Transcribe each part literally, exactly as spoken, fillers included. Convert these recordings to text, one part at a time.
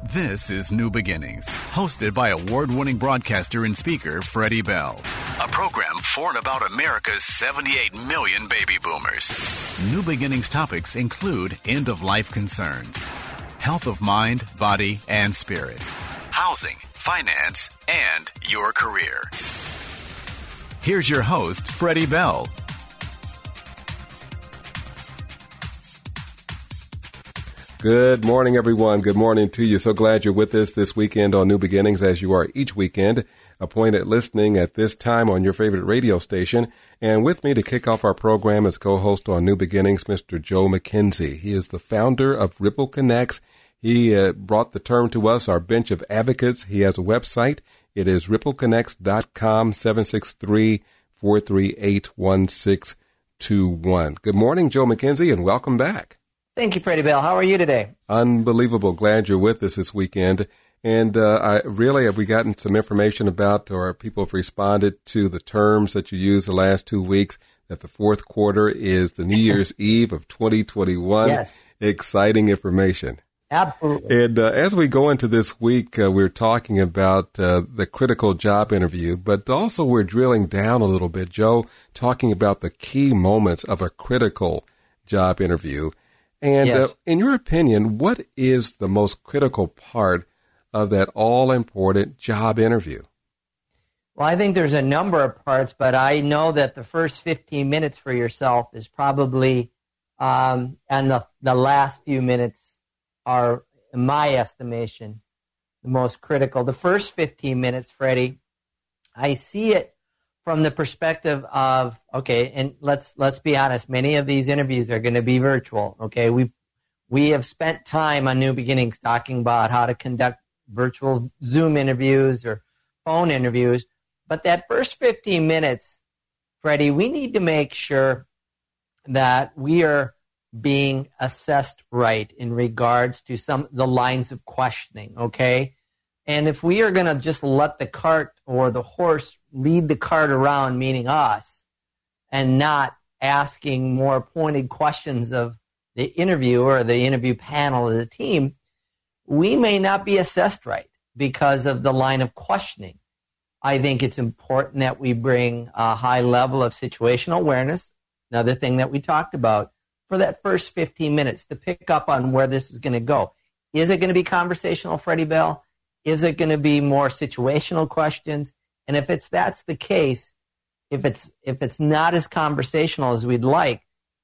This is New Beginnings, hosted by award-winning broadcaster and speaker Freddie Bell. A program for and about America's seventy-eight million baby boomers. New Beginnings topics include end-of-life concerns, health of mind, body, and spirit, housing, finance, and your career. Here's your host, Freddie Bell. Good morning, everyone. Good morning to you. So glad you're with us this weekend on New Beginnings, as you are each weekend, appointed listening at this time on your favorite radio station. And with me to kick off our program as co-host on New Beginnings, Mister Joe McKenzie. He is the founder of Ripple Connects. He uh, brought the term to us, our bench of advocates. He has a website. It is ripple connects dot com, seven six three, four three eight, one six two one. Good morning, Joe McKenzie, and welcome back. Thank you, Freddie Bell. How are you today? Unbelievable. Glad you're with us this weekend. And uh, I really have we gotten some information about, or people have responded to the terms that you used the last two weeks, that the fourth quarter is the New Year's Eve of twenty twenty-one. Yes. Exciting information. Absolutely. And uh, as we go into this week, uh, we're talking about uh, the critical job interview, but also we're drilling down a little bit, Joe, talking about the key moments of a critical job interview. And yes. uh, in your opinion, what is the most critical part of that all-important job interview? Well, I think there's a number of parts, but I know that the first fifteen minutes for yourself is probably, um, and the, the last few minutes are, in my estimation, the most critical. The first fifteen minutes, Freddie, I see it from the perspective of, okay, and let's let's be honest, many of these interviews are going to be virtual, okay? We we have spent time on New Beginnings talking about how to conduct virtual Zoom interviews or phone interviews, but that first fifteen minutes, Freddie, we need to make sure that we are being assessed right in regards to some the lines of questioning, okay? And if we are going to just let the cart or the horse lead the cart around, meaning us, and not asking more pointed questions of the interviewer or the interview panel of the team, we may not be assessed right because of the line of questioning. I think it's important that we bring a high level of situational awareness, another thing that we talked about, for that first fifteen minutes to pick up on where this is going to go. Is it going to be conversational, Freddie Bell? Is it going to be more situational questions? And if it's that's the case, if it's if it's not as conversational as we'd like,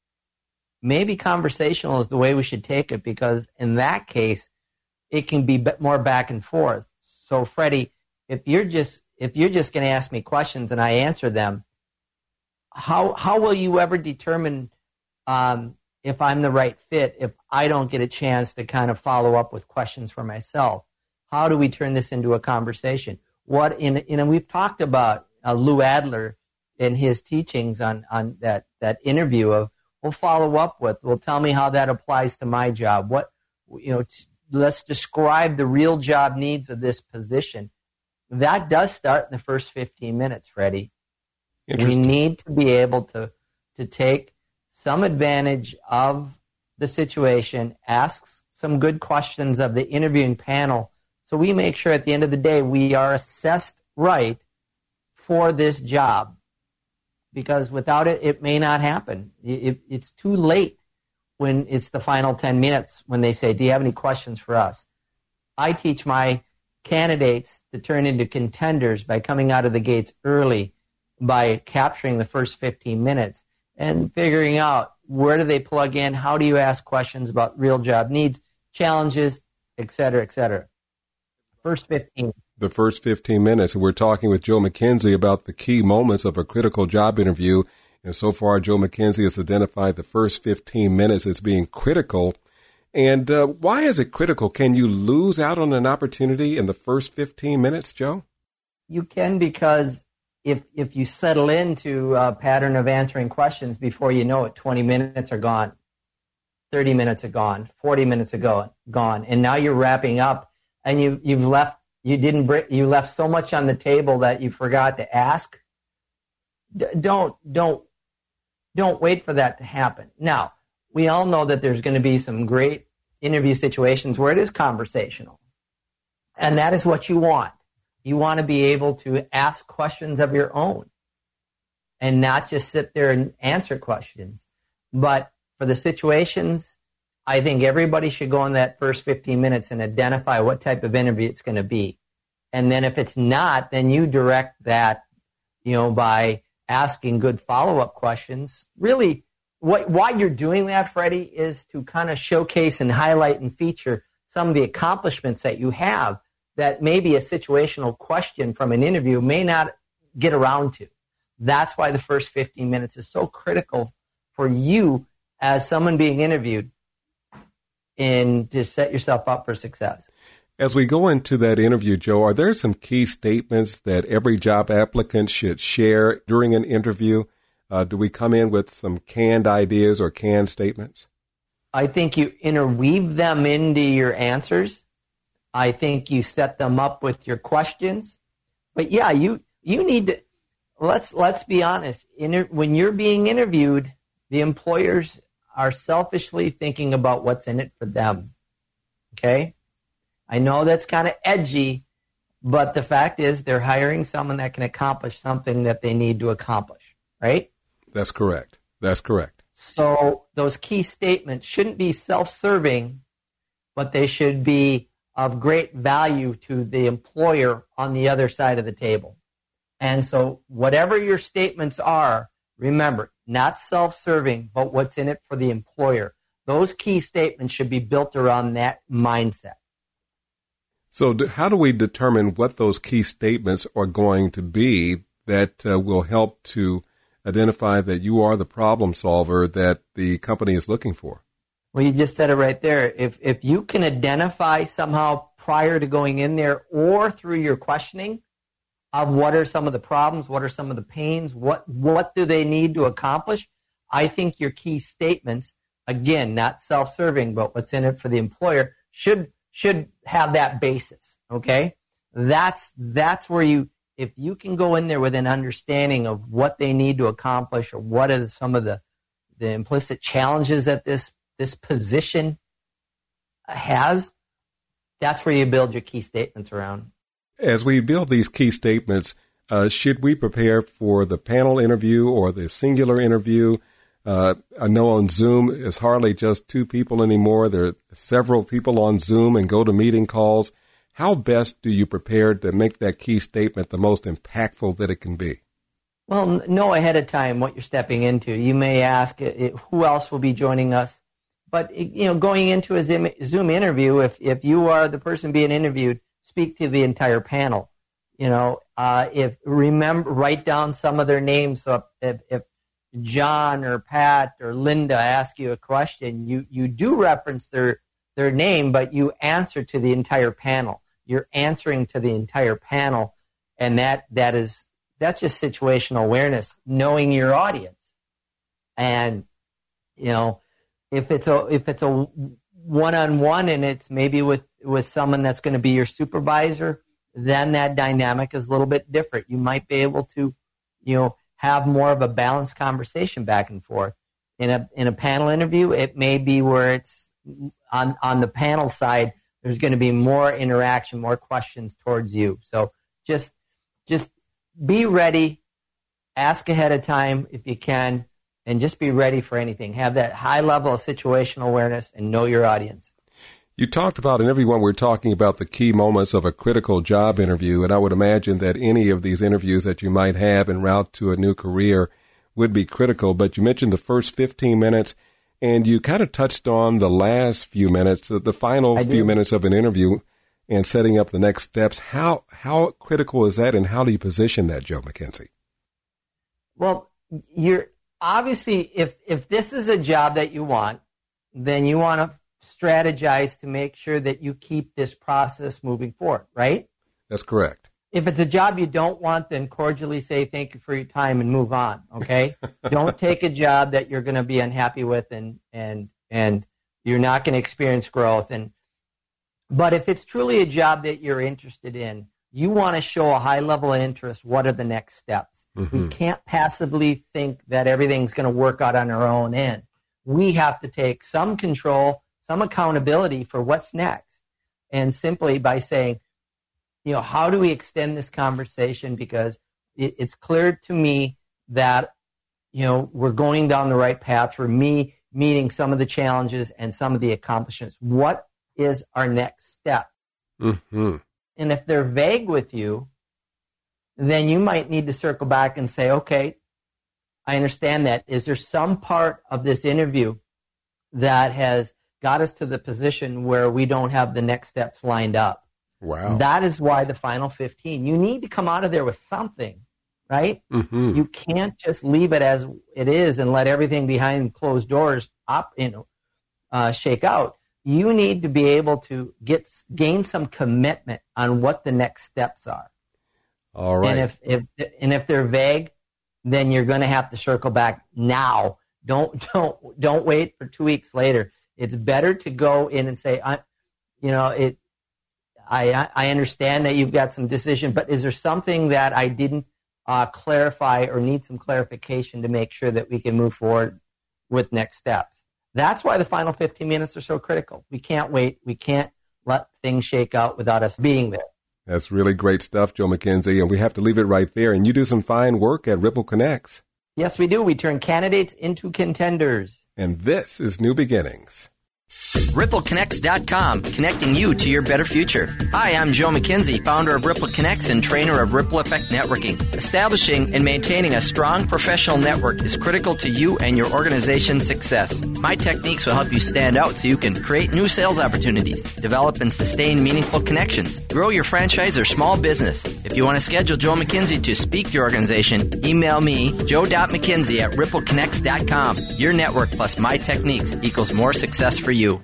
maybe conversational is the way we should take it, because in that case, it can be more back and forth. So, Freddie, if you're just if you're just going to ask me questions and I answer them, how how will you ever determine um, if I'm the right fit if I don't get a chance to kind of follow up with questions for myself? How do we turn this into a conversation? What in you know we've talked about uh, Lou Adler in his teachings on on that that interview of we'll follow up with. Well, tell me how that applies to my job. What you know, t- let's describe the real job needs of this position. That does start in the first fifteen minutes, Freddie. We need to be able to to take some advantage of the situation, ask some good questions of the interviewing panel, so we make sure at the end of the day we are assessed right for this job. Because without it, it may not happen. It, it's too late when it's the final ten minutes when they say, do you have any questions for us? I teach my candidates to turn into contenders by coming out of the gates early, by capturing the first fifteen minutes and figuring out where do they plug in, how do you ask questions about real job needs, challenges, et cetera, et cetera. First fifteen. The first fifteen minutes. And we're talking with Joe McKenzie about the key moments of a critical job interview. And so far, Joe McKenzie has identified the first fifteen minutes as being critical. And uh, why is it critical? Can you lose out on an opportunity in the first fifteen minutes, Joe? You can, because if if you settle into a pattern of answering questions, before you know it, twenty minutes are gone, thirty minutes are gone, forty minutes ago gone, and now you're wrapping up, and you you've left you didn't bring, you left so much on the table that you forgot to ask. D- don't don't don't wait for that to happen. Now, we all know that there's going to be some great interview situations where it is conversational. And that is what you want. You want to be able to ask questions of your own and not just sit there and answer questions. But for the situations, I think everybody should go in that first fifteen minutes and identify what type of interview it's going to be. And then if it's not, then you direct that, you know, by asking good follow-up questions. Really, what, why you're doing that, Freddie, is to kind of showcase and highlight and feature some of the accomplishments that you have that maybe a situational question from an interview may not get around to. That's why the first fifteen minutes is so critical for you as someone being interviewed and to set yourself up for success. As we go into that interview, Joe, are there some key statements that every job applicant should share during an interview? Uh, do we come in with some canned ideas or canned statements? I think you interweave them into your answers. I think you set them up with your questions. But yeah, you you need to, let's let's be honest. Inter, when you're being interviewed, the employers are selfishly thinking about what's in it for them. Okay? I know that's kind of edgy, but the fact is they're hiring someone that can accomplish something that they need to accomplish, right? That's correct. That's correct. So those key statements shouldn't be self-serving, but they should be of great value to the employer on the other side of the table. And so whatever your statements are, remember, not self-serving, but what's in it for the employer. Those key statements should be built around that mindset. So do, how do we determine what those key statements are going to be that uh, will help to identify that you are the problem solver that the company is looking for? Well, you just said it right there. If if you can identify somehow prior to going in there or through your questioning of what are some of the problems, what are some of the pains, what what do they need to accomplish, I think your key statements, again, not self-serving, but what's in it for the employer, should should have that basis, okay? That's that's where you, if you can go in there with an understanding of what they need to accomplish or what are some of the, the implicit challenges that this, this position has, that's where you build your key statements around. As we build these key statements, uh, should we prepare for the panel interview or the singular interview? Uh, I know on Zoom, it's hardly just two people anymore. There are several people on Zoom and GoToMeeting calls. How best do you prepare to make that key statement the most impactful that it can be? Well, know ahead of time what you're stepping into. You may ask who else will be joining us. But, you know, going into a Zoom interview, if, if you are the person being interviewed, speak to the entire panel. You know, uh, if remember, write down some of their names. So if, if John or Pat or Linda ask you a question, you, you do reference their, their name, but you answer to the entire panel. You're answering to the entire panel, and that, that is, that's just situational awareness, knowing your audience. And, you know, if it's a, if it's a one-on-one and it's maybe with, with someone that's going to be your supervisor, then that dynamic is a little bit different. You might be able to, you know, have more of a balanced conversation back and forth. In a in a panel interview, it may be where it's on on the panel side, there's going to be more interaction, more questions towards you. So just just be ready, ask ahead of time if you can, and just be ready for anything. Have that high level of situational awareness and know your audience. You talked about, and everyone, we're talking about the key moments of a critical job interview, and I would imagine that any of these interviews that you might have en route to a new career would be critical, but you mentioned the first fifteen minutes, and you kind of touched on the last few minutes, the final few minutes of an interview and setting up the next steps. How how critical is that, and how do you position that, Joe McKenzie? Well, you're obviously, if, if this is a job that you want, then you want to strategize to make sure that you keep this process moving forward, right? That's correct. If it's a job you don't want, then cordially say thank you for your time and move on, okay? Don't take a job that you're going to be unhappy with and and and you're not going to experience growth. And but if it's truly a job that you're interested in, you want to show a high level of interest. What are the next steps? Mm-hmm. We can't passively think that everything's going to work out on our own end. We have to take some control, some accountability for what's next. And simply by saying, you know, how do we extend this conversation? Because it, it's clear to me that, you know, we're going down the right path for me meeting some of the challenges and some of the accomplishments. What is our next step? Mm-hmm. And if they're vague with you, then you might need to circle back and say, okay, I understand that. Is there some part of this interview that has got us to the position where we don't have the next steps lined up? Wow. That is why the final fifteen. You need to come out of there with something, right? Mm-hmm. You can't just leave it as it is and let everything behind closed doors up, you know, uh, shake out. You need to be able to get gain some commitment on what the next steps are. All right. And if, if and if they're vague, then you're going to have to circle back now. Don't don't don't wait for two weeks later. It's better to go in and say, I, you know, it. I I understand that you've got some decision, but is there something that I didn't uh, clarify or need some clarification to make sure that we can move forward with next steps? That's why the final fifteen minutes are so critical. We can't wait. We can't let things shake out without us being there. That's really great stuff, Joe McKenzie, and we have to leave it right there. And you do some fine work at Ripple Connects. Yes, we do. We turn candidates into contenders. And this is New Beginnings. Ripple Connects dot com, connecting you to your better future. Hi, I'm Joe McKenzie, founder of Ripple Connects and trainer of Ripple Effect Networking. Establishing and maintaining a strong professional network is critical to you and your organization's success. My techniques will help you stand out so you can create new sales opportunities, develop and sustain meaningful connections, grow your franchise or small business. If you want to schedule Joe McKenzie to speak to your organization, email me, joe dot mckenzie at ripple connects dot com. Your network plus my techniques equals more success for you.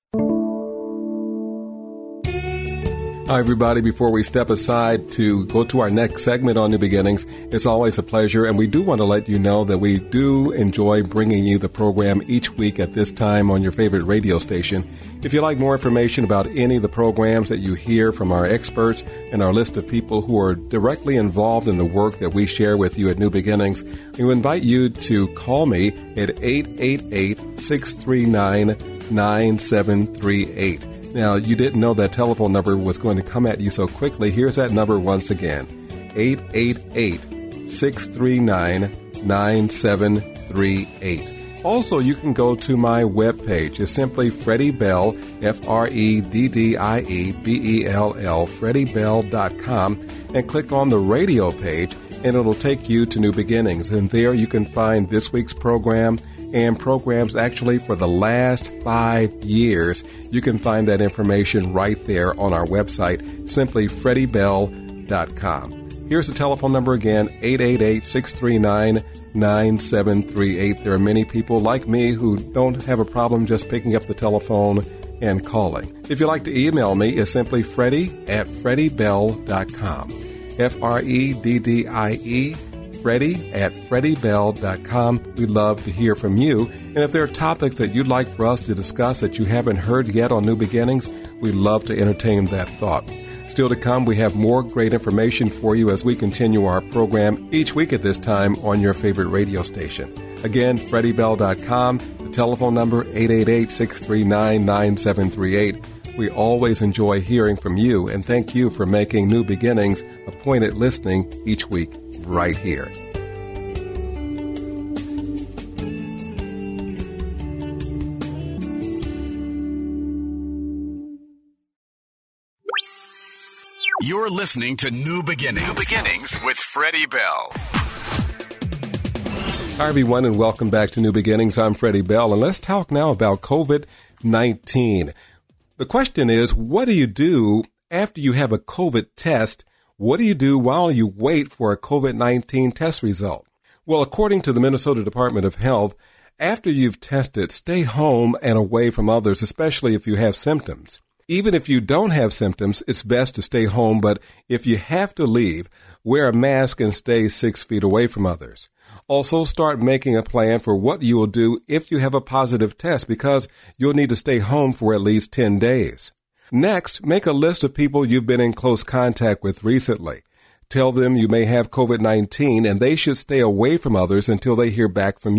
Hi, everybody. Before we step aside to go to our next segment on New Beginnings, it's always a pleasure, and we do want to let you know that we do enjoy bringing you the program each week at this time on your favorite radio station. If you'd like more information about any of the programs that you hear from our experts and our list of people who are directly involved in the work that we share with you at New Beginnings, we invite you to call me at eight eight eight, six three nine, nine seven three eight. Now, you didn't know that telephone number was going to come at you so quickly. Here's that number once again, eight eight eight, six three nine, nine seven three eight. Also, you can go to my webpage. It's simply Freddie Bell, F R E D D I E B E L L, freddie bell dot com, and click on the radio page, and it'll take you to New Beginnings. And there you can find this week's program and programs actually for the last five years. You can find that information right there on our website, simply freddie bell dot com. Here's the telephone number again, eight eight eight, six three nine, nine seven three eight. There are many people like me who don't have a problem just picking up the telephone and calling. If you'd like to email me, it's simply freddie at freddie bell dot com. F R E D D I E, Freddie at freddie bell dot com. We'd love to hear from you. And if there are topics that you'd like for us to discuss that you haven't heard yet on New Beginnings, we'd love to entertain that thought. Still to come, we have more great information for you as we continue our program each week at this time on your favorite radio station. Again, freddie bell dot com, the telephone number eight eight eight, six three nine, nine seven three eight. We always enjoy hearing from you, and thank you for making New Beginnings a point at listening each week right here. You're listening to New Beginnings. New Beginnings with Freddie Bell. Hi, everyone, and welcome back to New Beginnings. I'm Freddie Bell, and let's talk now about covid nineteen. The question is, what do you do after you have a COVID test? What do you do while you wait for a covid nineteen test result? Well, according to the Minnesota Department of Health, after you've tested, stay home and away from others, especially if you have symptoms. Even if you don't have symptoms, it's best to stay home, but if you have to leave, wear a mask and stay six feet away from others. Also, start making a plan for what you will do if you have a positive test, because you'll need to stay home for at least ten days. Next, make a list of people you've been in close contact with recently. Tell them you may have covid nineteen and they should stay away from others until they hear back from you.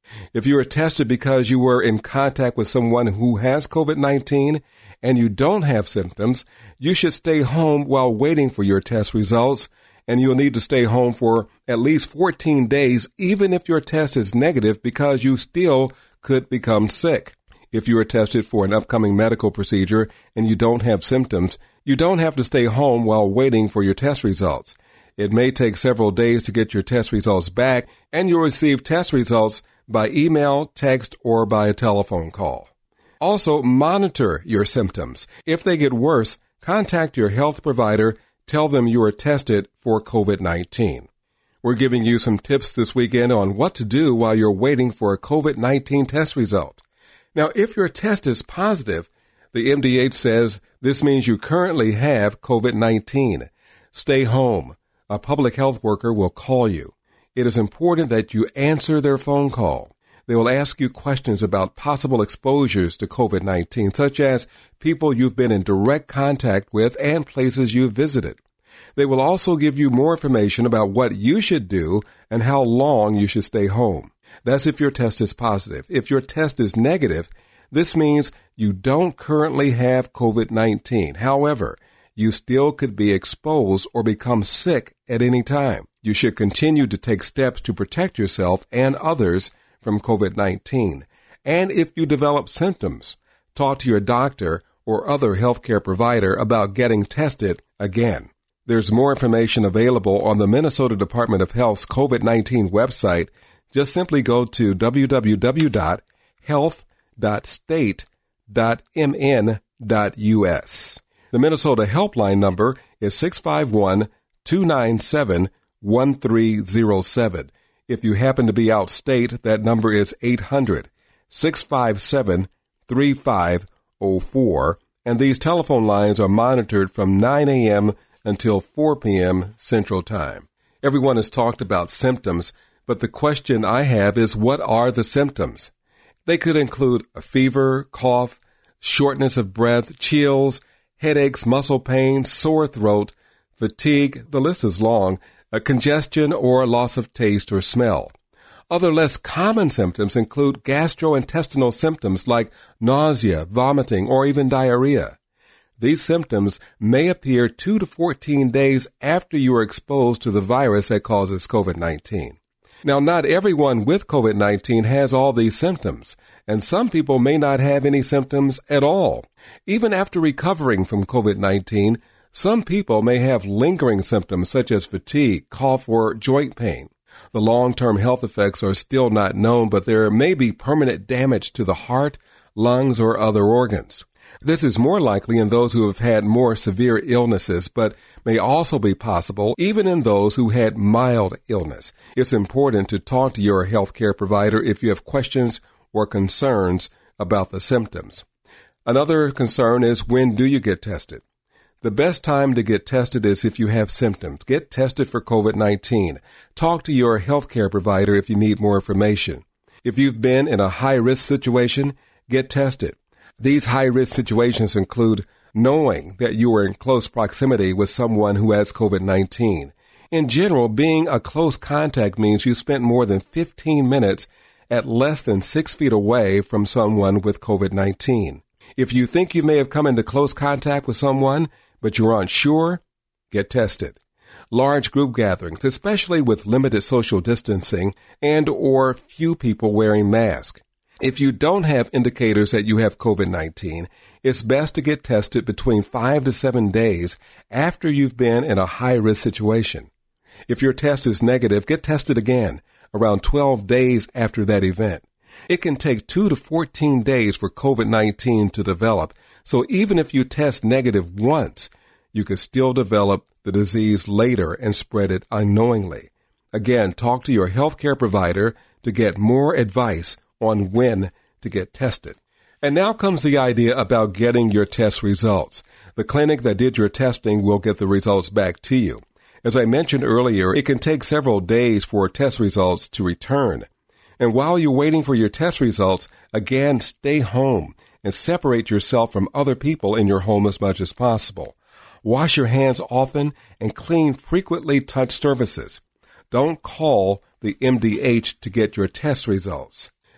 If you were tested because you were in contact with someone who has COVID nineteen and you don't have symptoms, you should stay home while waiting for your test results, and you'll need to stay home for at least fourteen days, even if your test is negative, because you still could become sick. If you are tested for an upcoming medical procedure and you don't have symptoms, you don't have to stay home while waiting for your test results. It may take several days to get your test results back, and you'll receive test results by email, text, or by a telephone call. Also, monitor your symptoms. If they get worse, contact your health provider. Tell them you are tested for COVID nineteen. We're giving you some tips this weekend on what to do while you're waiting for a COVID nineteen test result. Now, if your test is positive, the M D H says this means you currently have COVID nineteen. Stay home. A public health worker will call you. It is important that you answer their phone call. They will ask you questions about possible exposures to COVID nineteen, such as people you've been in direct contact with and places you've visited. They will also give you more information about what you should do and how long you should stay home. That's if your test is positive. If your test is negative, this means you don't currently have COVID nineteen. However, you still could be exposed or become sick at any time. You should continue to take steps to protect yourself and others from COVID nineteen. And if you develop symptoms, talk to your doctor or other healthcare provider about getting tested again. There's more information available on the Minnesota Department of Health's COVID nineteen website. Just simply go to w w w dot health dot state dot m n dot u s. The Minnesota helpline number is six five one, two nine seven, one three zero seven. If you happen to be out state, that number is eight hundred, six five seven, three five zero four. And these telephone lines are monitored from nine a.m. until four p.m. Central Time. Everyone has talked about symptoms, but the question I have is, what are the symptoms? They could include a fever, cough, shortness of breath, chills, headaches, muscle pain, sore throat, fatigue, the list is long, a congestion or loss of taste or smell. Other less common symptoms include gastrointestinal symptoms like nausea, vomiting, or even diarrhea. These symptoms may appear two to fourteen days after you are exposed to the virus that causes COVID nineteen. Now, not everyone with COVID nineteen has all these symptoms, and some people may not have any symptoms at all. Even after recovering from COVID nineteen, some people may have lingering symptoms such as fatigue, cough, or joint pain. The long-term health effects are still not known, but there may be permanent damage to the heart, lungs, or other organs. This is more likely in those who have had more severe illnesses, but may also be possible even in those who had mild illness. It's important to talk to your healthcare provider if you have questions or concerns about the symptoms. Another concern is, when do you get tested? The best time to get tested is if you have symptoms. Get tested for COVID nineteen. Talk to your healthcare provider if you need more information. If you've been in a high-risk situation, get tested. These high-risk situations include knowing that you are in close proximity with someone who has COVID nineteen. In general, being a close contact means you spent more than fifteen minutes at less than six feet away from someone with COVID nineteen. If you think you may have come into close contact with someone, but you're unsure, get tested. Large group gatherings, especially with limited social distancing and or few people wearing masks. If you don't have indicators that you have COVID nineteen, it's best to get tested between five to seven days after you've been in a high-risk situation. If your test is negative, get tested again around twelve days after that event. It can take two to fourteen days for COVID nineteen to develop, so even if you test negative once, you could still develop the disease later and spread it unknowingly. Again, talk to your healthcare provider to get more advice on when to get tested. And now comes the idea about getting your test results. The clinic that did your testing will get the results back to you. As I mentioned earlier, it can take several days for test results to return. And while you're waiting for your test results, again, stay home and separate yourself from other people in your home as much as possible. Wash your hands often and clean frequently touched surfaces. Don't call the M D H to get your test results.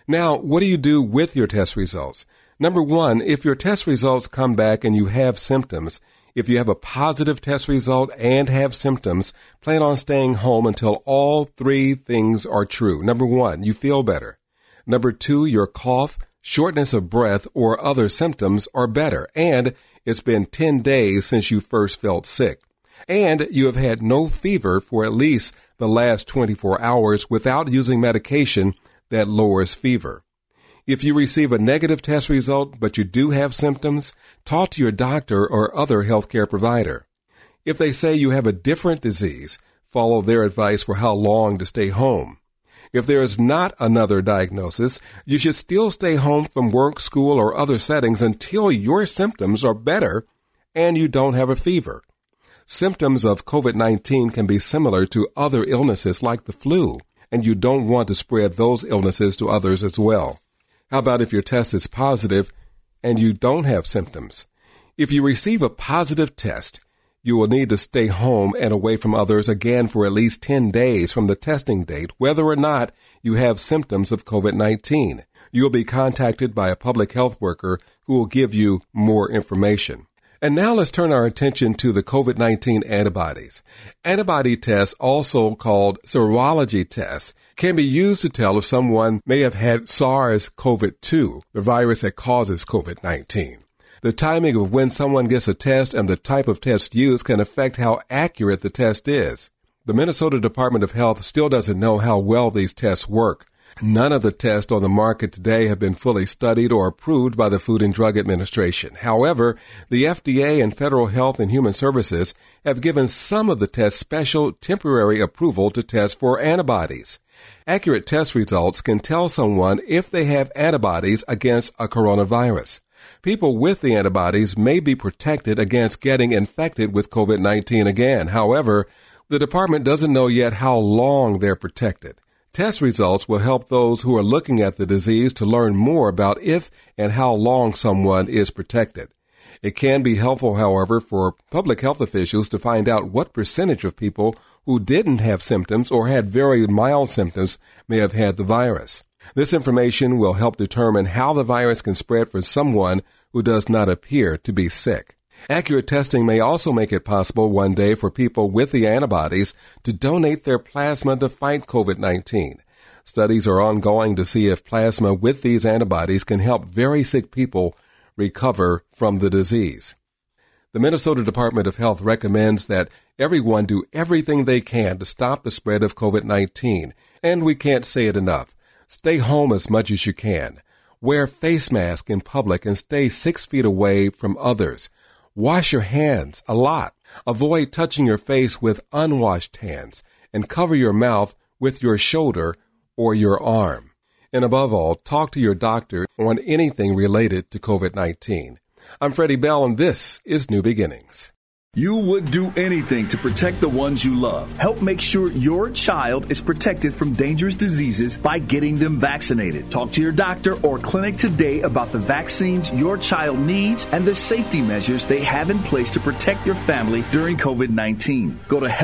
Now, what do you do with your test results? Number one, if your test results come back and you have symptoms, if you have a positive test result and have symptoms, plan on staying home until all three things are true. Number one, you feel better. Number two, your cough, shortness of breath, or other symptoms are better. And it's been ten days since you first felt sick. And you have had no fever for at least the last twenty-four hours without using medication that lowers fever. If you receive a negative test result, but you do have symptoms, talk to your doctor or other healthcare provider. If they say you have a different disease, follow their advice for how long to stay home. If there is not another diagnosis, you should still stay home from work, school, or other settings until your symptoms are better and you don't have a fever. Symptoms of COVID nineteen can be similar to other illnesses like the flu, and you don't want to spread those illnesses to others as well. How about if your test is positive and you don't have symptoms? If you receive a positive test, you will need to stay home and away from others again for at least ten days from the testing date, whether or not you have symptoms of COVID nineteen. You will be contacted by a public health worker who will give you more information. And now let's turn our attention to the COVID nineteen antibodies. Antibody tests, also called serology tests, can be used to tell if someone may have had SARS-C o V two, the virus that causes COVID nineteen. The timing of when someone gets a test and the type of test used can affect how accurate the test is. The Minnesota Department of Health still doesn't know how well these tests work. None of the tests on the market today have been fully studied or approved by the Food and Drug Administration. However, the F D A and Federal Health and Human Services have given some of the tests special temporary approval to test for antibodies. Accurate test results can tell someone if they have antibodies against a coronavirus. People with the antibodies may be protected against getting infected with COVID nineteen again. However, the department doesn't know yet how long they're protected. Test results will help those who are looking at the disease to learn more about if and how long someone is protected. It can be helpful, however, for public health officials to find out what percentage of people who didn't have symptoms or had very mild symptoms may have had the virus. This information will help determine how the virus can spread for someone who does not appear to be sick. Accurate testing may also make it possible one day for people with the antibodies to donate their plasma to fight COVID nineteen. Studies are ongoing to see if plasma with these antibodies can help very sick people recover from the disease. The Minnesota Department of Health recommends that everyone do everything they can to stop the spread of COVID nineteen, and we can't say it enough. Stay home as much as you can. Wear face masks in public and stay six feet away from others. Wash your hands a lot. Avoid touching your face with unwashed hands, and cover your mouth with your shoulder or your arm. And above all, talk to your doctor on anything related to COVID nineteen. I'm Freddie Bell, and this is New Beginnings. You would do anything to protect the ones you love. Help make sure your child is protected from dangerous diseases by getting them vaccinated. Talk to your doctor or clinic today about the vaccines your child needs and the safety measures they have in place to protect your family during COVID nineteen. Go to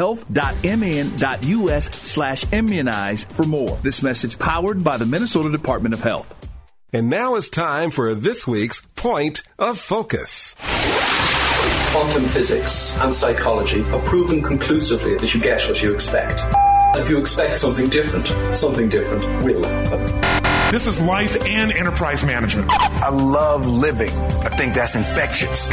health.mn.us slash immunize for more. This message powered by the Minnesota Department of Health. And now it's time for this week's Point of Focus. Quantum physics and psychology have proven conclusively that you get what you expect. If you expect something different, something different will happen. This is life and enterprise management. I love living. I think that's infectious.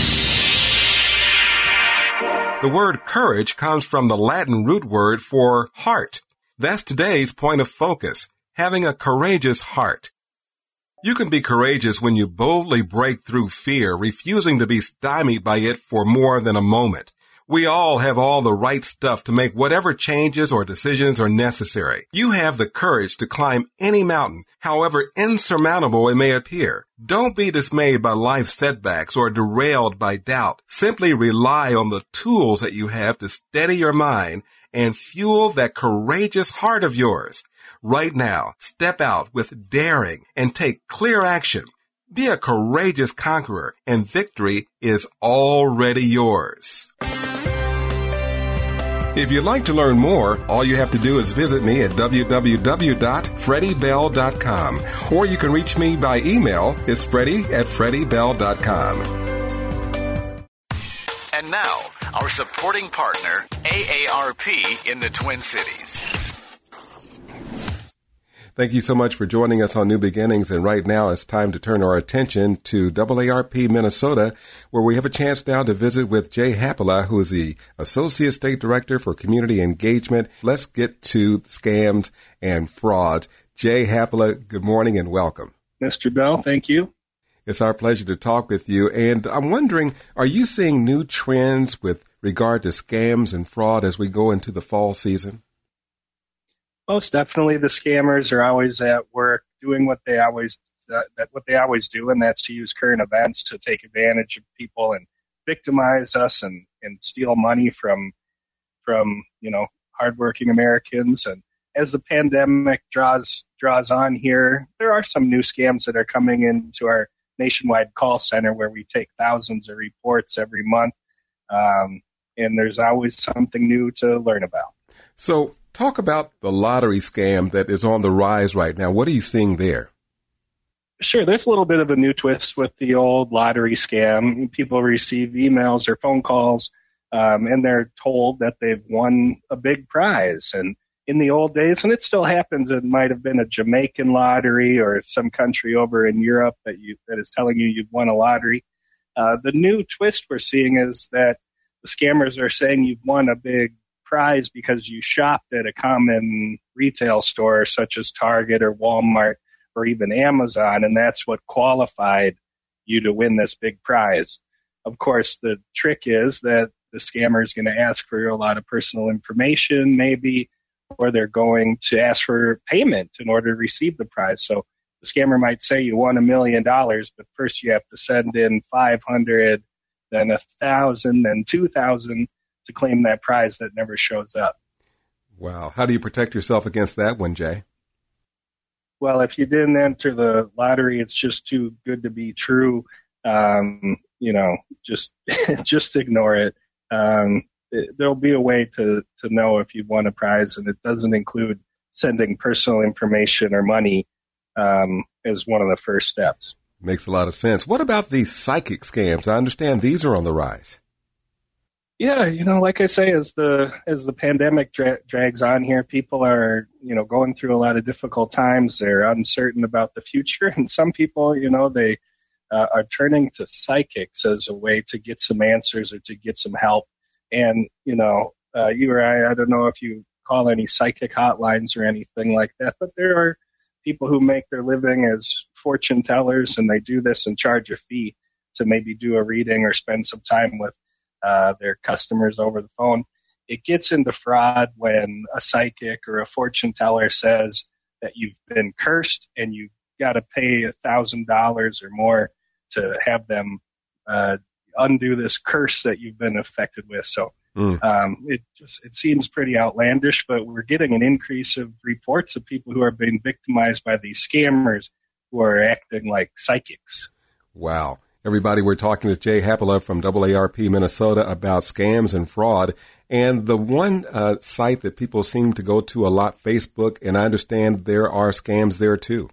The word courage comes from the Latin root word for heart. That's today's point of focus, having a courageous heart. You can be courageous when you boldly break through fear, refusing to be stymied by it for more than a moment. We all have all the right stuff to make whatever changes or decisions are necessary. You have the courage to climb any mountain, however insurmountable it may appear. Don't be dismayed by life's setbacks or derailed by doubt. Simply rely on the tools that you have to steady your mind and fuel that courageous heart of yours. Right now, step out with daring and take clear action. Be a courageous conqueror, and victory is already yours. If you'd like to learn more, all you have to do is visit me at w w w dot freddie bell dot com, or you can reach me by email. It's freddie at freddie bell dot com. And now, our supporting partner, A A R P in the Twin Cities. Thank you so much for joining us on New Beginnings. And right now it's time to turn our attention to A A R P Minnesota, where we have a chance now to visit with Jay Hapala, who is the Associate State Director for Community Engagement. Let's get to scams and frauds. Jay Hapala, good morning and welcome. Mister Bell, thank you. It's our pleasure to talk with you. And I'm wondering, are you seeing new trends with regard to scams and fraud as we go into the fall season? Most definitely, the scammers are always at work doing what they always uh, that what they always do, and that's to use current events to take advantage of people and victimize us and, and steal money from from you know hardworking Americans. And as the pandemic draws draws on here, there are some new scams that are coming into our nationwide call center where we take thousands of reports every month, um, and there's always something new to learn about. So, talk about the lottery scam that is on the rise right now. What are you seeing there? Sure. There's a little bit of a new twist with the old lottery scam. People receive emails or phone calls, um, and they're told that they've won a big prize. And in the old days, and it still happens, it might have been a Jamaican lottery or some country over in Europe that you that is telling you you've won a lottery. Uh, the new twist we're seeing is that the scammers are saying you've won a big prize because you shopped at a common retail store such as Target or Walmart or even Amazon, and that's what qualified you to win this big prize. Of course, the trick is that the scammer is going to ask for a lot of personal information, maybe, or they're going to ask for payment in order to receive the prize. So the scammer might say you won a million dollars, but first you have to send in five hundred, then a thousand, then two thousand to claim that prize that never shows up. Wow. How do you protect yourself against that one, Jay? Well, if you didn't enter the lottery, it's just too good to be true. Um, you know, just just ignore it. Um, it. There'll be a way to, to know if you've won a prize, and it doesn't include sending personal information or money um, as one of the first steps. Makes a lot of sense. What about these psychic scams? I understand these are on the rise. Yeah, you know, like I say, as the as the pandemic dra- drags on here, people are, you know, going through a lot of difficult times. They're uncertain about the future, and some people, you know, they uh, are turning to psychics as a way to get some answers or to get some help. And you know, uh, you or I, I don't know if you call any psychic hotlines or anything like that, but there are people who make their living as fortune tellers, and they do this and charge a fee to maybe do a reading or spend some time with Uh, their customers over the phone. It gets into fraud when a psychic or a fortune teller says that you've been cursed and you've got to pay a thousand dollars or more to have them uh, undo this curse that you've been affected with. So mm. um, it just it seems pretty outlandish, but we're getting an increase of reports of people who are being victimized by these scammers who are acting like psychics. Wow. Everybody, we're talking with Jay Hapala from A A R P Minnesota about scams and fraud. And the one uh, site that people seem to go to a lot, Facebook, and I understand there are scams there too.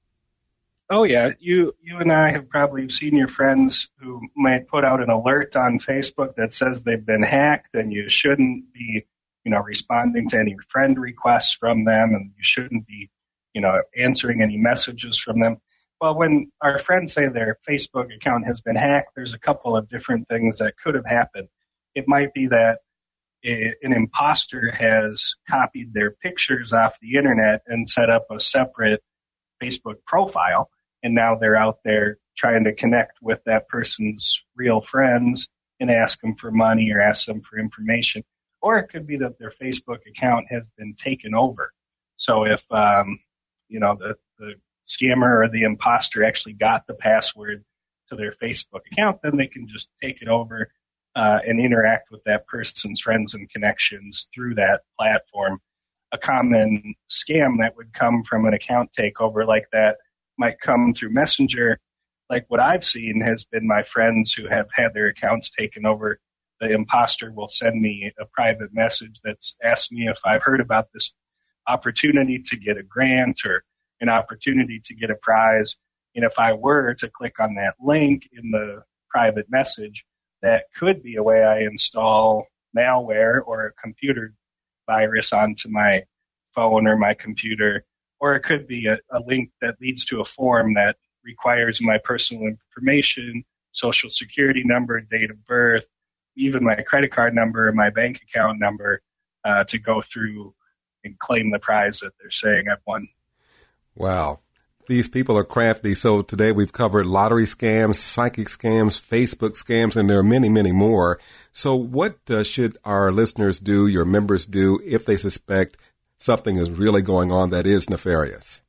Oh, yeah. You you and I have probably seen your friends who might put out an alert on Facebook that says they've been hacked, and you shouldn't be, you know, responding to any friend requests from them, and you shouldn't be, you know, answering any messages from them. Well, when our friends say their Facebook account has been hacked, there's a couple of different things that could have happened. It might be that a, an imposter has copied their pictures off the internet and set up a separate Facebook profile, and now they're out there trying to connect with that person's real friends and ask them for money or ask them for information. Or it could be that their Facebook account has been taken over. So if, um, you know, the, the scammer or the imposter actually got the password to their Facebook account, then they can just take it over uh, and interact with that person's friends and connections through that platform. A common scam that would come from an account takeover like that might come through Messenger. Like what I've seen has been my friends who have had their accounts taken over the imposter will send me a private message that's asked me if I've heard about this opportunity to get a grant or an opportunity to get a prize. And if I were to click on that link in the private message, that could be a way I install malware or a computer virus onto my phone or my computer, or it could be a, a link that leads to a form that requires my personal information, social security number, date of birth, even my credit card number, my bank account number, uh, to go through and claim the prize that they're saying I've won. Wow. These people are crafty. So today we've covered lottery scams, psychic scams, Facebook scams, and there are many, many more. So what uh, should our listeners do, your members do, if they suspect something is really going on that is nefarious?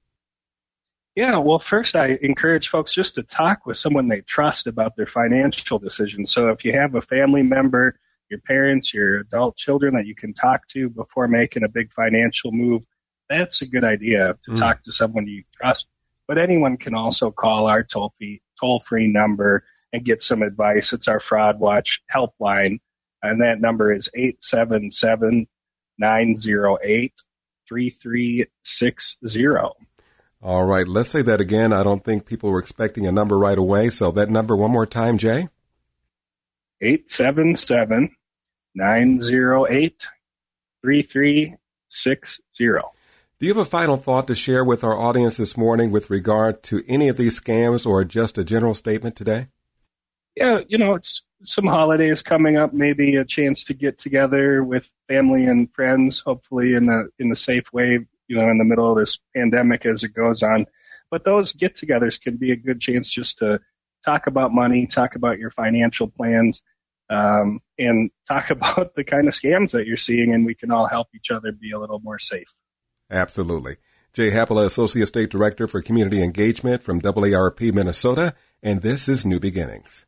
Yeah, well, first I encourage folks just to talk with someone they trust about their financial decisions. So if you have a family member, your parents, your adult children that you can talk to before making a big financial move, that's a good idea to mm. talk to someone you trust. But anyone can also call our toll-free, toll-free number and get some advice. It's our Fraud Watch helpline, and that number is eight seven seven, nine zero eight, three three six zero. All right, let's say that again. I don't think people were expecting a number right away. So that number one more time, Jay? eight seven seven, nine zero eight, three three six zero. Do you have a final thought to share with our audience this morning with regard to any of these scams or just a general statement today? Yeah, you know, it's some holidays coming up, maybe a chance to get together with family and friends, hopefully in a, in a safe way, you know, in the middle of this pandemic as it goes on. But those get-togethers can be a good chance just to talk about money, talk about your financial plans, um, and talk about the kind of scams that you're seeing, and we can all help each other be a little more safe. Absolutely. Jay Happala, Associate State Director for Community Engagement from A A R P Minnesota, and this is New Beginnings.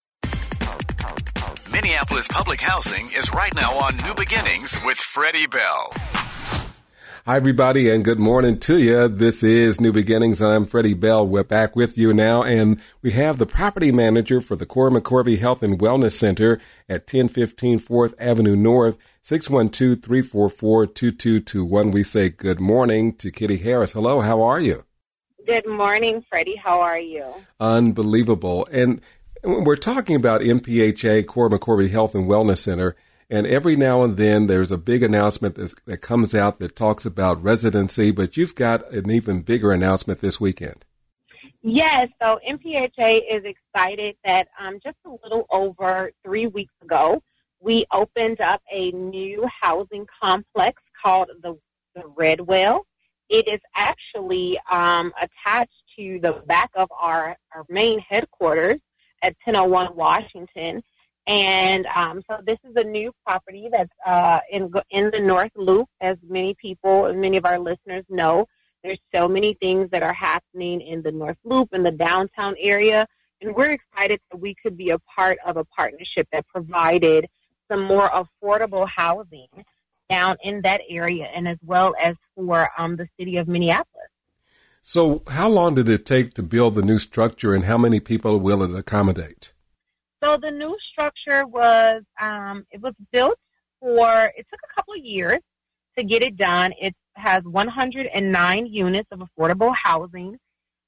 Minneapolis Public Housing is right now on New Beginnings with Freddie Bell. Hi, everybody, and good morning to you. This is New Beginnings, and I'm Freddie Bell. We're back with you now, and we have the property manager for the Cora McCorvey Health and Wellness Center at ten fifteen fourth Avenue North, six one two, three four four, two two two one. We say good morning to Kitty Harris. Hello, how are you? Good morning, Freddie. How are you? Unbelievable. And we're talking about M P H A, Cora McCorvey Health and Wellness Center. And every now and then there's a big announcement that comes out that talks about residency, but you've got an even bigger announcement this weekend. Yes, so M P H A is excited that um, just a little over three weeks ago, we opened up a new housing complex called the, the Redwell. It is actually um, attached to the back of our, our main headquarters at ten oh one Washington. And um, so this is a new property that's uh, in in the North Loop, as many people and many of our listeners know. There's so many things that are happening in the North Loop, in the downtown area, and we're excited that we could be a part of a partnership that provided some more affordable housing down in that area, and as well as for um, the city of Minneapolis. So how long did it take to build the new structure, and how many people will it accommodate? So the new structure was, um, it was built for, it took a couple of years to get it done. It has one hundred nine units of affordable housing,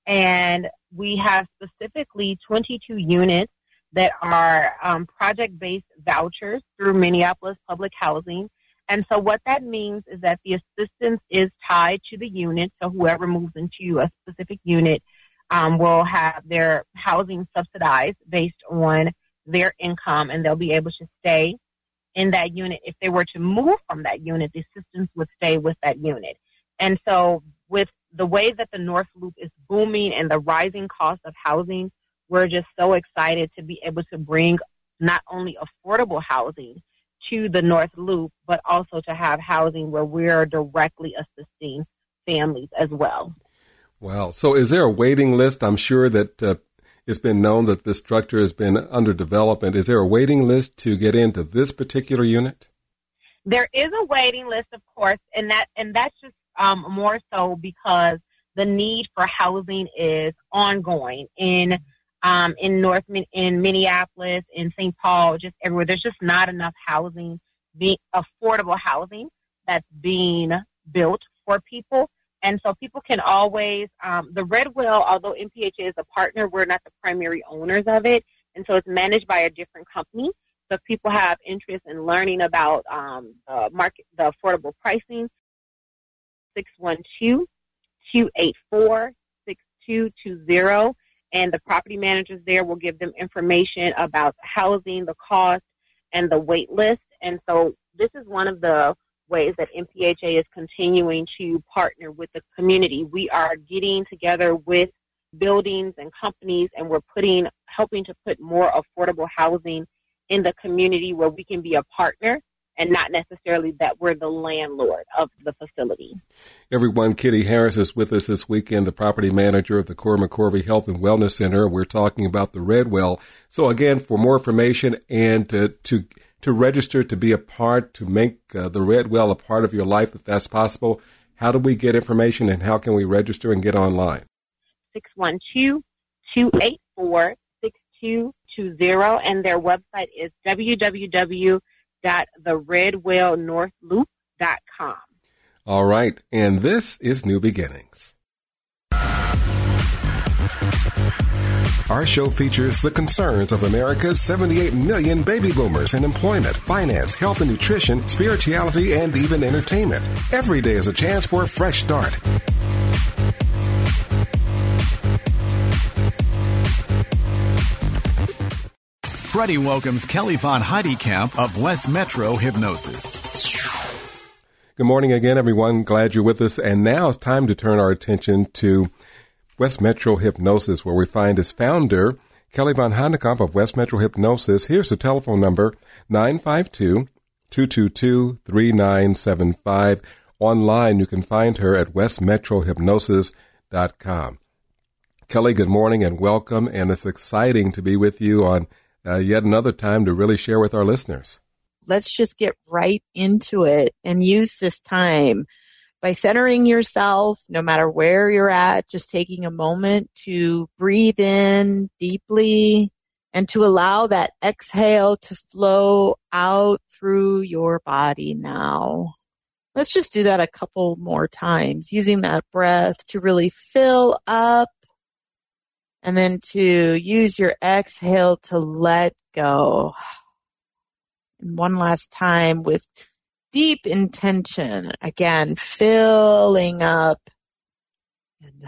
and we have specifically twenty-two units that are um, project-based vouchers through Minneapolis Public Housing. And so what that means is that the assistance is tied to the unit, so whoever moves into a specific unit um, will have their housing subsidized based on their income, and they'll be able to stay in that unit. If they were to move from that unit, the assistance would stay with that unit. And so with the way that the North Loop is booming and the rising cost of housing, we're just so excited to be able to bring not only affordable housing to the North Loop, but also to have housing where we're directly assisting families as well. Wow. So is there a waiting list? I'm sure that uh, it's been known that this structure has been under development. Is there a waiting list to get into this particular unit? There is a waiting list, of course, and that and that's just um, more so because the need for housing is ongoing in um, in North in Minneapolis, in Saint Paul, just everywhere. There's just not enough housing, being affordable housing that's being built for people. And so people can always, um, the Red Well, although M P H A is a partner, we're not the primary owners of it. And so it's managed by a different company. So if people have interest in learning about um, the market, the affordable pricing, six one two, two eight four, six two two zero. And the property managers there will give them information about the housing, the cost, and the wait list. And so this is one of the ways that M P H A is continuing to partner with the community. We are getting together with buildings and companies, and we're putting, helping to put more affordable housing in the community where we can be a partner and not necessarily that we're the landlord of the facility. Everyone, Kitty Harris is with us this weekend, the property manager of the Cora McCorvey Health and Wellness Center. We're talking about the Red Well. So again, for more information and to to, to register to be a part, to make uh, the Red Well a part of your life, if that's possible, how do we get information and how can we register and get online? six one two, two eight four, six two two zero, and their website is w w w dot the red well north loop dot com. All right, and this is New Beginnings. Our show features the concerns of America's seventy-eight million baby boomers in employment, finance, health and nutrition, spirituality, and even entertainment. Every day is a chance for a fresh start. Freddie welcomes Kelly Von Heidekamp of West Metro Hypnosis. Good morning again, everyone. Glad you're with us. And now it's time to turn our attention to West Metro Hypnosis, where we find its founder, Kelly Von Heidekamp of West Metro Hypnosis. Here's the telephone number, nine five two, two two two, three nine seven five. Online, you can find her at west metro hypnosis dot com. Kelly, good morning and welcome. And it's exciting to be with you on Uh, yet another time to really share with our listeners. Let's just get right into it and use this time by centering yourself, no matter where you're at, just taking a moment to breathe in deeply and to allow that exhale to flow out through your body now. Let's just do that a couple more times, using that breath to really fill up, and then to use your exhale to let go. And one last time with deep intention. Again, filling up and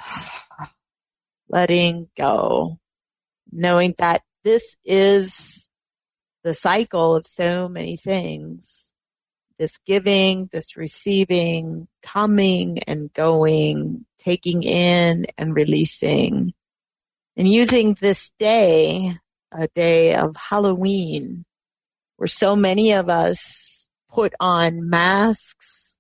letting go. Knowing that this is the cycle of so many things. This giving, this receiving, coming and going, taking in and releasing. And using this day, a day of Halloween, where so many of us put on masks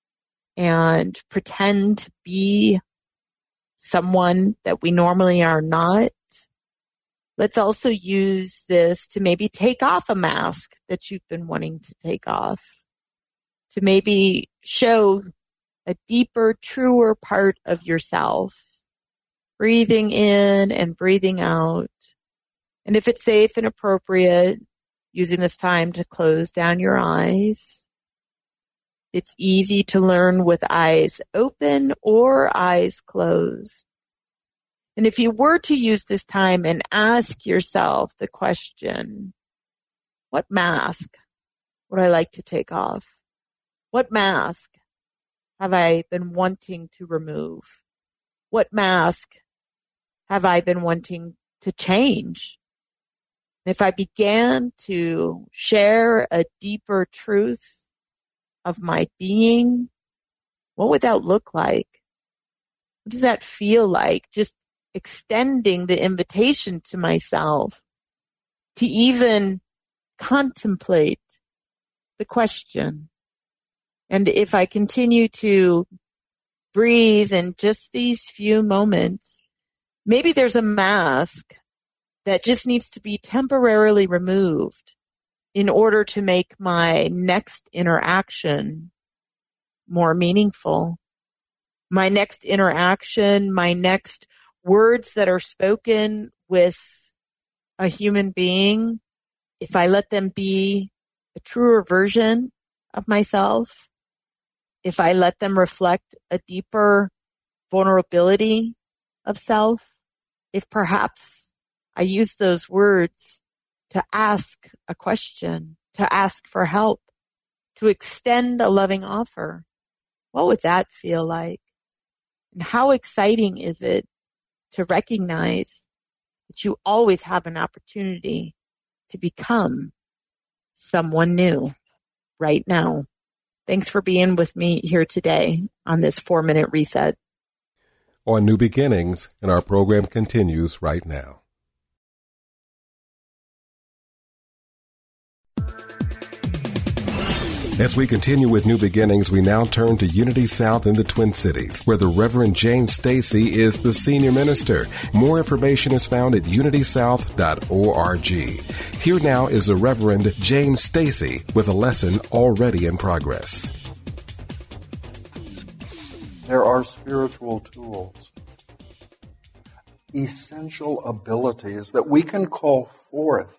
and pretend to be someone that we normally are not, let's also use this to maybe take off a mask that you've been wanting to take off, to maybe show a deeper, truer part of yourself. Breathing in and breathing out. And if it's safe and appropriate, using this time to close down your eyes. It's easy to learn with eyes open or eyes closed. And if you were to use this time and ask yourself the question, what mask would I like to take off? What mask have I been wanting to remove? What mask have I been wanting to change? If I began to share a deeper truth of my being, what would that look like? What does that feel like? Just extending the invitation to myself to even contemplate the question. And if I continue to breathe in just these few moments, maybe there's a mask that just needs to be temporarily removed in order to make my next interaction more meaningful. My next interaction, my next words that are spoken with a human being, if I let them be a truer version of myself, if I let them reflect a deeper vulnerability of self, if perhaps I use those words to ask a question, to ask for help, to extend a loving offer, what would that feel like? And how exciting is it to recognize that you always have an opportunity to become someone new right now? Thanks for being with me here today on this four-minute reset. On New Beginnings, and our program continues right now. As we continue with New Beginnings, we now turn to Unity South in the Twin Cities, where the Reverend James Stacy is the senior minister. More information is found at unity south dot org. Here now is the Reverend James Stacy with a lesson already in progress. There are spiritual tools, essential abilities that we can call forth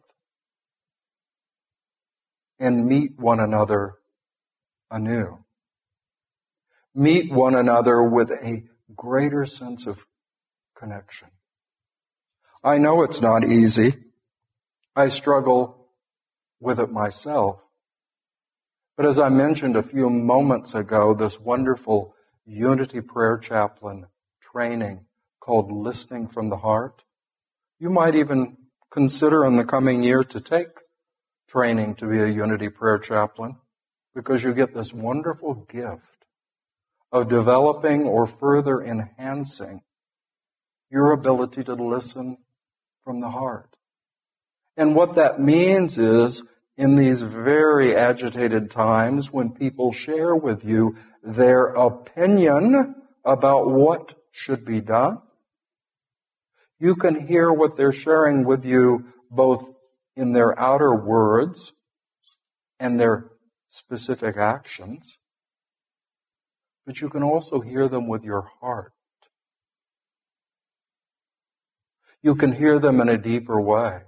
and meet one another anew. Meet one another with a greater sense of connection. I know it's not easy. I struggle with it myself. But as I mentioned a few moments ago, this wonderful Unity Prayer Chaplain training called Listening from the Heart, you might even consider in the coming year to take training to be a Unity Prayer Chaplain, because you get this wonderful gift of developing or further enhancing your ability to listen from the heart. And what that means is, in these very agitated times when people share with you their opinion about what should be done, you can hear what they're sharing with you both in their outer words and their specific actions, but you can also hear them with your heart. You can hear them in a deeper way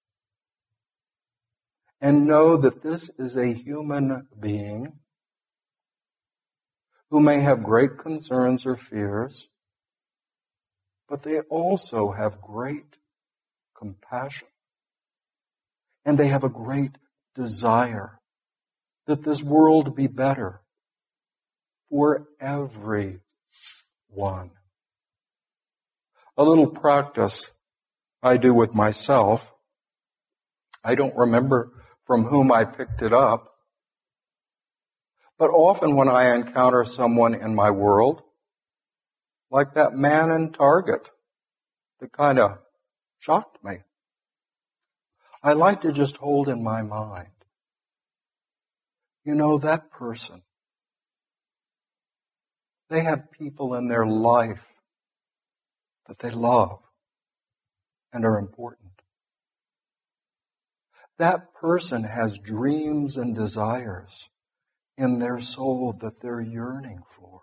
and know that this is a human being who may have great concerns or fears, but they also have great compassion. And they have a great desire that this world be better for everyone. A little practice I do with myself. I don't remember from whom I picked it up, but often when I encounter someone in my world, like that man in Target that kind of shocked me, I like to just hold in my mind, you know, that person, they have people in their life that they love and are important. That person has dreams and desires in their soul that they're yearning for.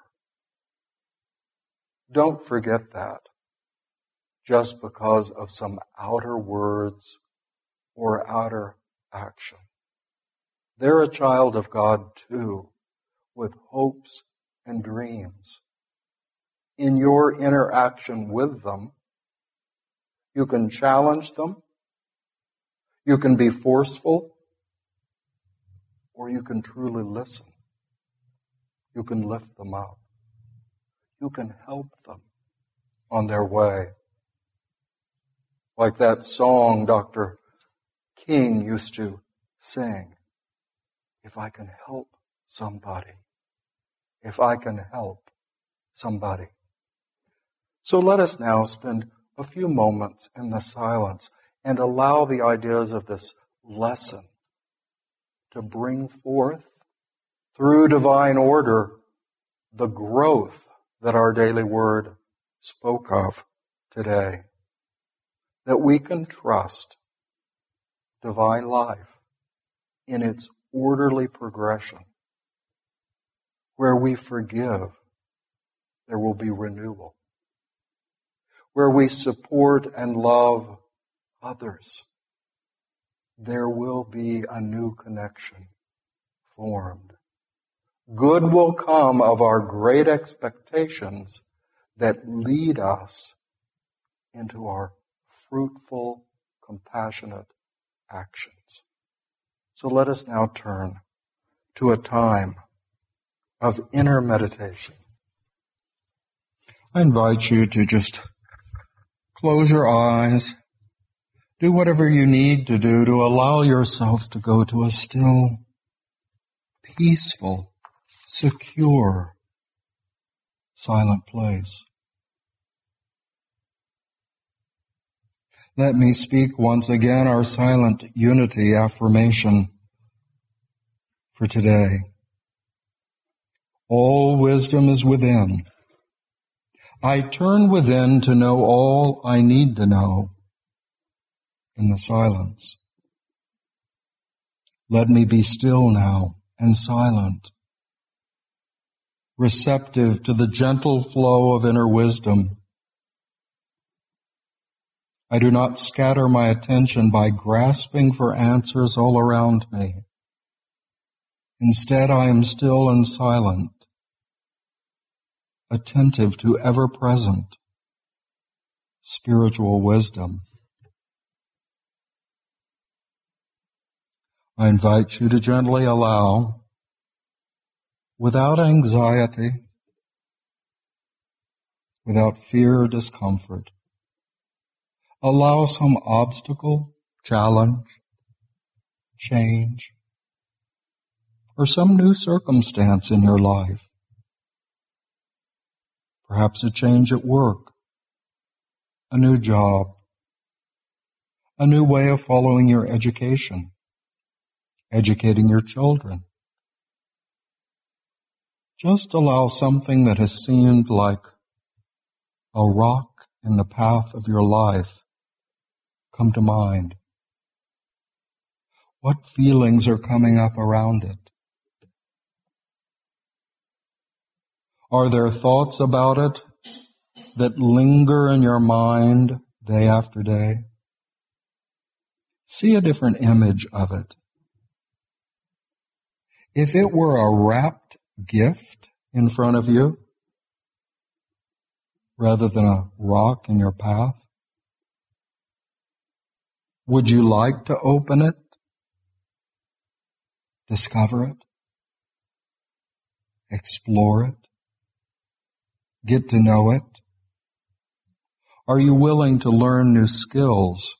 Don't forget that just because of some outer words or outer action. They're a child of God too, with hopes and dreams. In your interaction with them, you can challenge them, you can be forceful, or you can truly listen. You can lift them up. You can help them on their way. Like that song Doctor King used to sing, if I can help somebody, if I can help somebody. So let us now spend a few moments in the silence and allow the ideas of this lesson to bring forth, through divine order, the growth that our daily word spoke of today. That we can trust divine life in its orderly progression. Where we forgive, there will be renewal. Where we support and love others, there will be a new connection formed. Good will come of our great expectations that lead us into our fruitful, compassionate actions. So let us now turn to a time of inner meditation. I invite you to just close your eyes, do whatever you need to do to allow yourself to go to a still, peaceful, secure, silent place. Let me speak once again our silent unity affirmation for today. All wisdom is within. I turn within to know all I need to know in the silence. Let me be still now and silent, receptive to the gentle flow of inner wisdom. I do not scatter my attention by grasping for answers all around me. Instead, I am still and silent, attentive to ever-present spiritual wisdom. I invite you to gently allow, without anxiety, without fear or discomfort, allow some obstacle, challenge, change, or some new circumstance in your life. Perhaps a change at work, a new job, a new way of following your education, educating your children. Just allow something that has seemed like a rock in the path of your life come to mind. What feelings are coming up around it? Are there thoughts about it that linger in your mind day after day? See a different image of it. If it were a wrapped gift in front of you, rather than a rock in your path, would you like to open it, discover it, explore it, get to know it? Are you willing to learn new skills,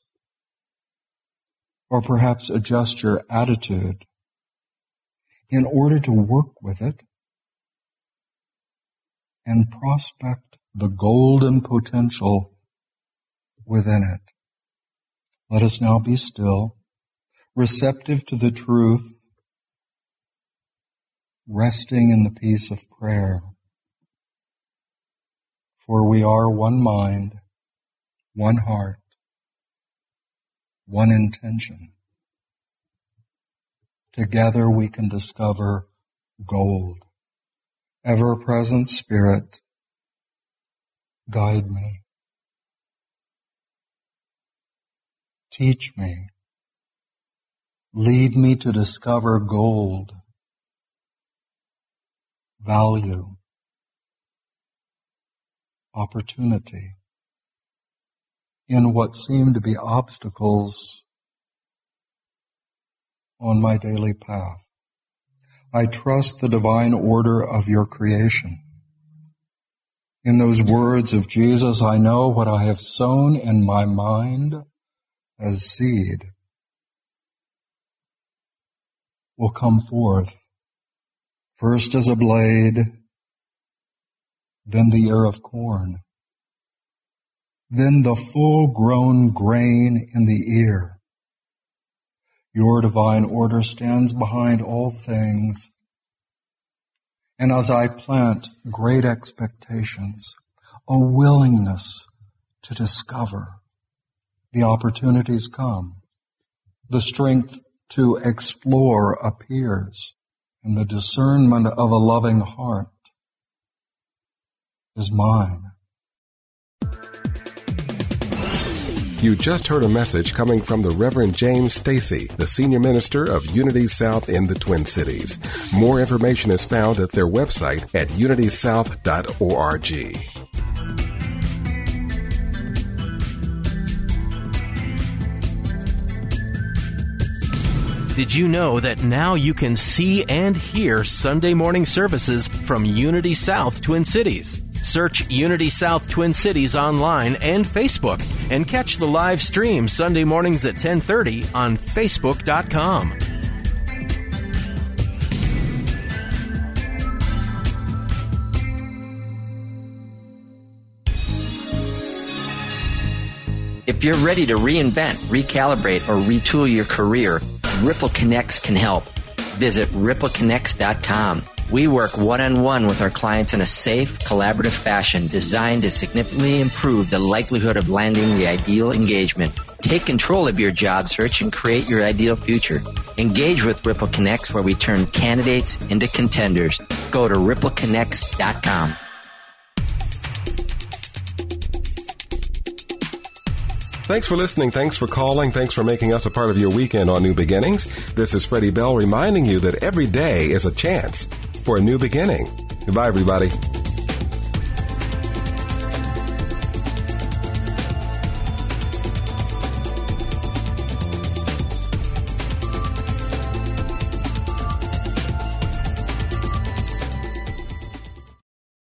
or perhaps adjust your attitude in order to work with it and prospect the golden potential within it? Let us now be still, receptive to the truth, resting in the peace of prayer. For we are one mind, one heart, one intention. Together we can discover gold. Ever-present Spirit, guide me. Teach me. Lead me to discover gold, value, opportunity in what seem to be obstacles on my daily path. I trust the divine order of your creation. In those words of Jesus, I know what I have sown in my mind as seed will come forth, first as a blade, then the ear of corn, then the full-grown grain in the ear. Your divine order stands behind all things, and as I plant great expectations, a willingness to discover, the opportunities come, the strength to explore appears, and the discernment of a loving heart is mine. You just heard a message coming from the Reverend James Stacy, the Senior Minister of Unity South in the Twin Cities. More information is found at their website at unity south dot org. Did you know that now you can see and hear Sunday morning services from Unity South Twin Cities? Search Unity South Twin Cities online and Facebook and catch the live stream Sunday mornings at ten thirty on facebook dot com. If you're ready to reinvent, recalibrate, or retool your career, Ripple Connects can help. Visit ripple connects dot com. We work one-on-one with our clients in a safe, collaborative fashion designed to significantly improve the likelihood of landing the ideal engagement. Take control of your job search and create your ideal future. Engage with Ripple Connects, where we turn candidates into contenders. Go to ripple connects dot com. Thanks for listening. Thanks for calling. Thanks for making us a part of your weekend on New Beginnings. This is Freddie Bell reminding you that every day is a chance for a new beginning. Goodbye, everybody.